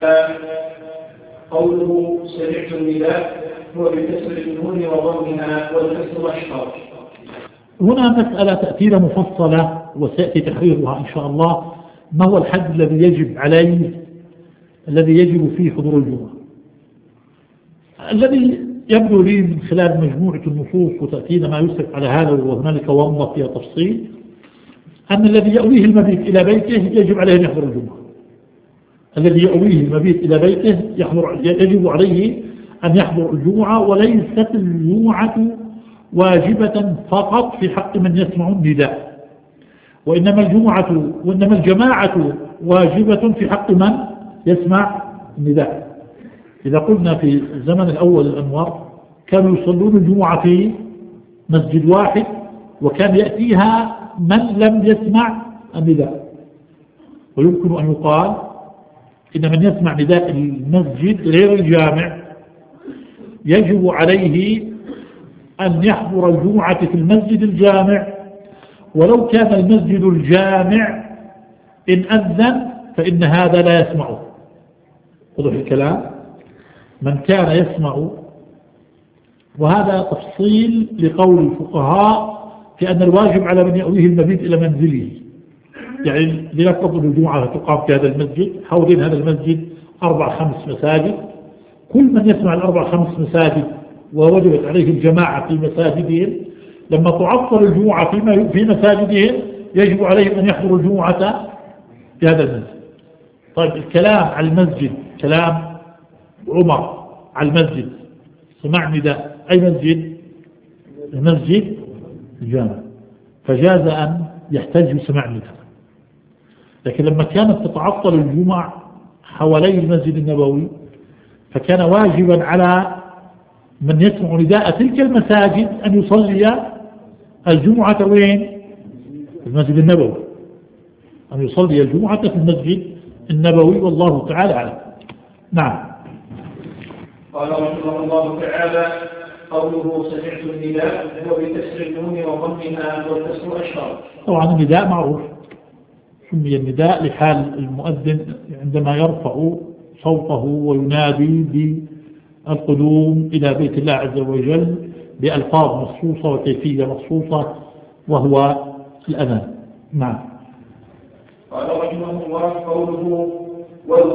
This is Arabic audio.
قوله سمعت النداء هو بكسر النون وضمها والكسر أشهر. هنا مسألة تأتينا مفصلة وسيأتي تحريرها إن شاء الله. ما هو الحد الذي يجب عليه، الذي يجب فيه حضور الجمعة؟ الذي يبدو لي من خلال مجموعة النصوص وتأتينا ما يسرق على هذا وهنالك ومضى فيها تفصيل، أن الذي يأويه المبيت إلى بيته يجب عليه أن يحضر الجمعة. الذي يأويه المبيت إلى بيته يجب عليه أن يحضر الجمعة، وليست الجمعة واجبة فقط في حق من يسمع النداء، وإنما الجماعة واجبة في حق من يسمع النداء. إذا قلنا في الزمن الأول الأنوار كانوا يصلون الجمعة في مسجد واحد، وكان يأتيها من لم يسمع النداء. ويمكن أن يقال إن من يسمع نداء المسجد غير الجامع يجب عليه أن يحضر الجمعة في المسجد الجامع، ولو كان المسجد الجامع إن أذن فإن هذا لا يسمعه. وضح الكلام؟ من كان يسمع، وهذا تفصيل لقول الفقهاء في أن الواجب على من يأويه المبيت إلى منزله. يعني لنفرض الجمعة تقام في هذا المسجد، حوالين هذا المسجد 4-5 مساجد، كل من يسمع 4-5 مساجد ووجبت عليه الجماعة في مساجدهم، لما تعطل الجمعة في مساجدهم يجب عليهم أن يحضروا الجمعة في هذا المسجد. طيب الكلام على المسجد كلام عمر على المسجد، سمع نداء أي مسجد؟ المسجد الجامع، فجاز أن يحتج بسماع النداء. لكن لما كانت تتعطل الجمع حوالي المسجد النبوي فكان واجبا على من يسمع نداء تلك المساجد أن يصلي الجمعة وين؟ في المسجد النبوي، أن يصلي الجمعة في المسجد النبوي، والله تعالى أعلم. نعم. قال رحمه الله تعالى: قوله سمعت النداء هو بكسر النون وضمها والكسر أشهر. طبعا النداء معروف، سمي النداء لحال المؤذن عندما يرفع صوته وينادي بالقدوم إلى بيت الله عز وجل بألفاظ مخصوصة وكيفية مخصوصة وهو الأذان. نعم. قال رحمه الله: قوله